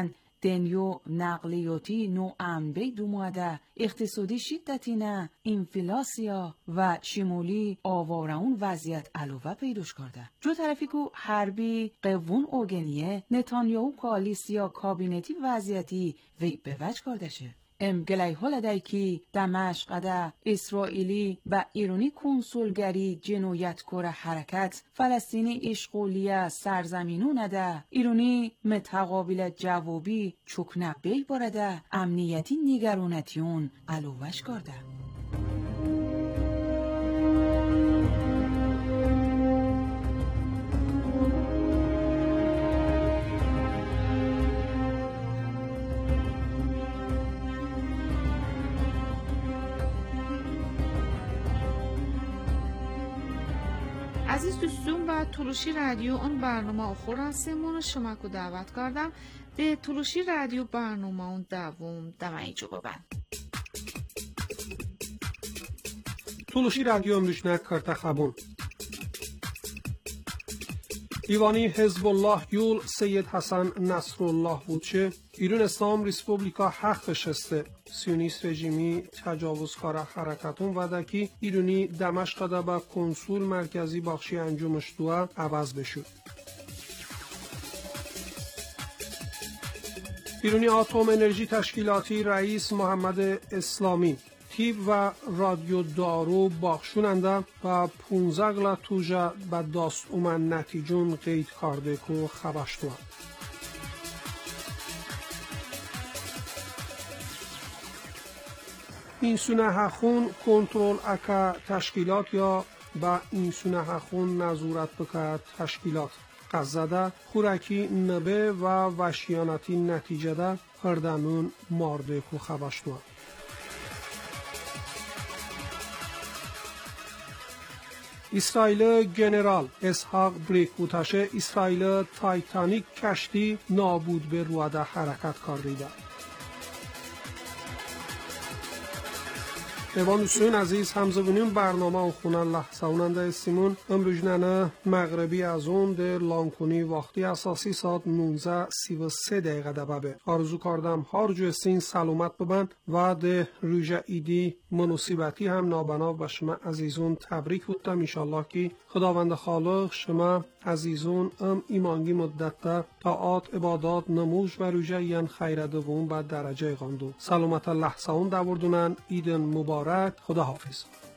دنیو نقلیاتی نو امبی دوماده اقتصادی شدتینه انفلاسیا و شمولی آوارون وضعیت علاوه پیداش کرده. جو طرفی که حربی قوون اوگنیه نتانیاهو کالیسیا کابینتی وضعیتی وی به وجه کرده شه. ام گلی حال دای کی دمشق ده اسرائیلی و ایرانی کنسولگری جنایت کره حرکت فلسطینی اشغالیه سرزمینون ده ایرانی متقابل جوابی چکنه بی بارده امنیتی نگرانتیون علوش کرده. عزیز دوستون و تلوشی رادیو اون برنامه آخر هستمون شما کو دعوت کردم ده تلوشی رادیو برنامه اون دوم دمایی جو ببن تلوشی رادیو امروشنه کرده خبون ایوانی حزب الله یول سید حسن نصرالله بودچه ایران اسلام ریسپوبلیکا حق شسته سیونیست رژیمی تجاوزکار حرکتون وده که ایرانی دمشق ده با کنسول مرکزی باخشی انجامش دوه عوض بشود. ایرانی آتوم انرژی تشکیلاتی رئیس محمد اسلامی تیب و رادیو دارو باخشوننده و پونزه گلا توجه به داست اومن نتیجون قید کرده که خبشتوه. این سونه هخون کنترل اکا تشکیلات یا با این سونه هخون نظورت بکه تشکیلات قزده خورکی نبه و وشیانتی نتیجه ده هردنون مارده که خبشتوه. اسرائیل جنرال اسحاق بریکوتاشه اسرائیل تایتانیک کشتی نابود به رواده حرکت کردیده. ایوان دوستان عزیز همزبونیم برنامه و خونه لحظه اوننده سیمون امروجنانه مغربی از اون در لانکونی وقتی اساسی ساعت نوزده سی و سه دقیقه دبابه آرزو کردم هر جو سین سلامت ببند و در روژه ایدی مناسبتی هم نابنا به شما عزیزون تبریک بودم انشالله که خداوند خالق شما عزیزون ام ایمانگی مدت تا آت عبادات نموش و روژه ین خیر دوم بعد درجه غاندو سلامت لحظه اون دوردونن ایدن مبارک خدا حافظ.